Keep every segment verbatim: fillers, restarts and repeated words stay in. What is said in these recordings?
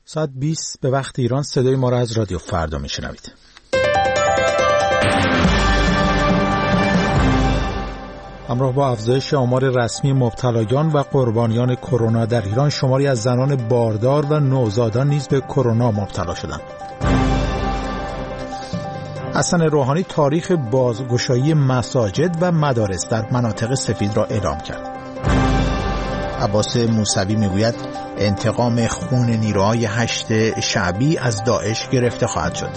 ساعت بیست به وقت ایران صدای ما را از رادیو فردا میشنوید. همراه با افزایش آمار رسمی مبتلایان و قربانیان کرونا در ایران، شماری از زنان باردار و نوزادان نیز به کرونا مبتلا شدند. حسن روحانی تاریخ بازگشایی مساجد و مدارس در مناطق سفید را اعلام کرد. عباس موسوی میگوید انتقام خون نیروهای هشت شعبی از داعش گرفته خواهد شد.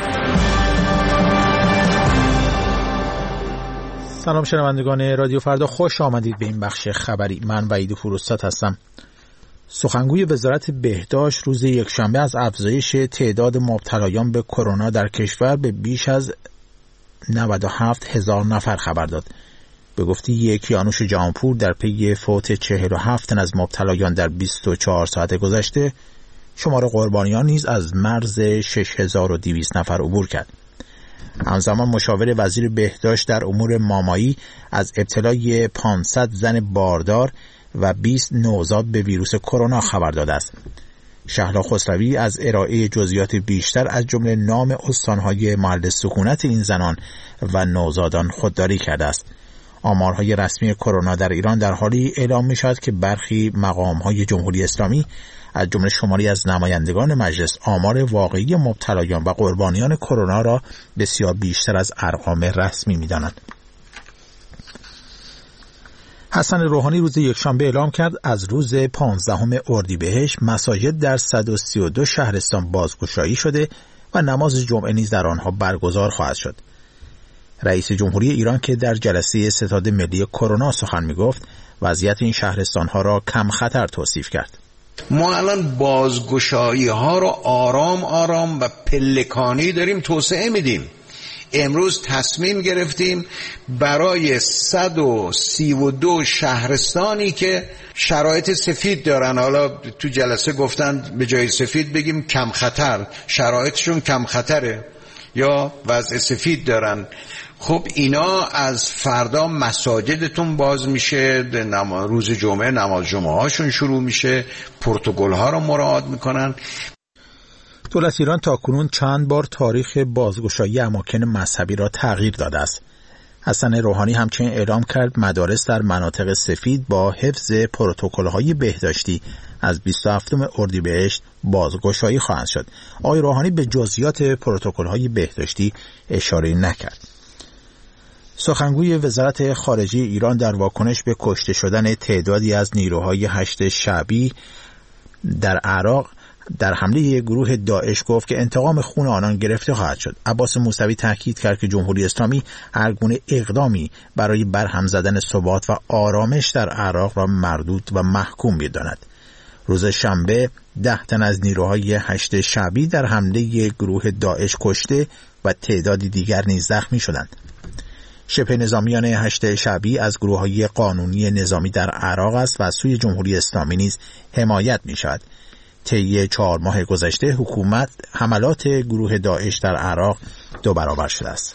سلام شنوندگان رادیو فردا، خوش آمدید به این بخش خبری. من وحید فروستاد هستم. سخنگوی وزارت بهداشت روز یکشنبه از افزایش تعداد مبتلایان به کرونا در کشور به بیش از نود و هفت هزار نفر خبر داد. به گفته کیانوش جهانپور، در پی فوت چهل و هفت تن از مبتلایان در بیست و چهار ساعت گذشته، شمار قربانیان نیز از مرز شش هزار و دویست نفر عبور کرد. همزمان مشاور وزیر بهداشت در امور مامایی از ابتلای پانصد زن باردار و بیست نوزاد به ویروس کرونا خبر داده است. شهلا خسروی از ارائه جزئیات بیشتر از جمله نام استانهای محل سکونت این زنان و نوزادان خودداری کرده است. آمارهای رسمی کرونا در ایران در حالی اعلام می شود که برخی مقامهای جمهوری اسلامی از جمله شماری از نمایندگان مجلس آمار واقعی مبتلایان و قربانیان کرونا را بسیار بیشتر از ارقام رسمی می دانند. حسن روحانی روز یکشنبه اعلام کرد از روز پانزدهم اردیبهشت مساجد در صد و سی و دو شهرستان بازگشایی شده و نماز جمعه نیز در آنها برگزار خواهد شد. رئیس جمهوری ایران که در جلسه ستاد ملی کرونا سخن می‌گفت، وضعیت این شهرستان‌ها را کم خطر توصیف کرد. ما الان بازگشایی‌ها را آرام آرام و پلکانی داریم توسعه میدیم. امروز تصمیم گرفتیم برای صد و سی و دو شهرستانی که شرایط سفید دارن، حالا تو جلسه گفتن به جای سفید بگیم کم خطر، شرایطشون کم خطره یا وضع سفید دارن، خب اینا از فردا مساجدتون باز میشه، روز جمعه نماز جمعه هاشون شروع میشه، پروتکل ها رو مراعات میکنن. دولت ایران تاکنون چند بار تاریخ بازگشایی اماکن مذهبی را تغییر داده است. حسن روحانی همچنین اعلام کرد مدارس در مناطق سفید با حفظ پروتکل‌های بهداشتی از بیست و هفتم اردیبهشت بازگشایی خواهند شد. آقای روحانی به جزئیات پروتکل‌های بهداشتی اشاره نکرد. سخنگوی وزارت خارجه ایران در واکنش به کشته شدن تعدادی از نیروهای هشت شعبی در عراق در حمله گروه داعش گفت که انتقام خون آنان گرفته خواهد شد. عباس موسوی تاکید کرد که جمهوری اسلامی هر گونه اقدامی برای برهم زدن ثبات و آرامش در عراق را مردود و محکوم می‌داند. روز شنبه ده تن از نیروهای هشت شعبی در حمله گروه داعش کشته و تعدادی دیگر نیز زخمی شدند. شبه نظامیان هشت شعبی از گروه‌های قانونی نظامی در عراق است و از سوی جمهوری اسلامی نیز حمایت می‌شود. طی چهار ماه گذشته حکومت حملات گروه داعش در عراق دو برابر شده است.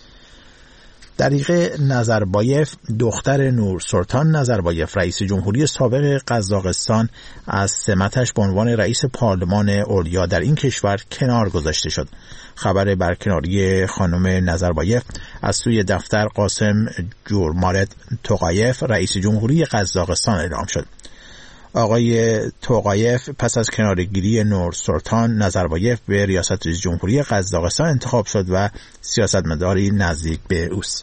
دریغه نظربایف، دختر نور سلطان نظربایف، رئیس جمهوری سابق قزاقستان، از سمتش به عنوان رئیس پارلمان علیا در این کشور کنار گذاشته شد. خبر برکناری خانم نظربایف از سوی دفتر قاسم جورمارد توقایف، رئیس جمهوری قزاقستان اعلام شد. آقای توقایف پس از کنارگیری نور سلطان نظربایف به ریاست جمهوری قزاقستان انتخاب شد و سیاستمداری نزدیک به اوست.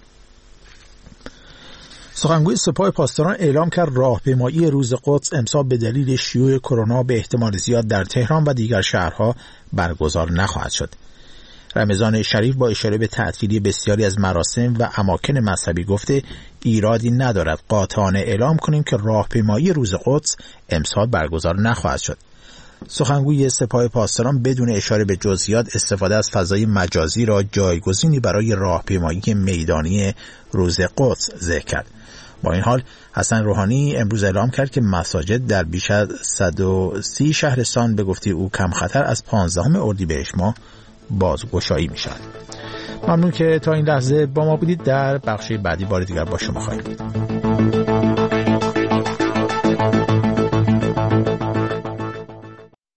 سخنگوی سپاه پاسداران اعلام کرد راهپیمایی روز قدس امسال به دلیل شیوع کرونا به احتمال زیاد در تهران و دیگر شهرها برگزار نخواهد شد. رمضان شریف با اشاره به تعطیلی بسیاری از مراسم و اماکن مذهبی گفته ایرادی ندارد قاطعانه اعلام کنیم که راهپیمایی روز قدس امسال برگزار نخواهد شد. سخنگوی سپاه پاسداران بدون اشاره به جزئیات استفاده از فضای مجازی را جایگزینی برای راهپیمایی میدانی روز قدس ذکر کرد. با این حال حسن روحانی امروز اعلام کرد که مساجد در بیش از صد و سی شهرستان به گفته او کم خطر از پانزدهم اردیبهشت ماه بازگشایی می شود. ممنون که تا این لحظه با ما بودید. در بخش بعدی بار دیگر با شما خواهیم بود.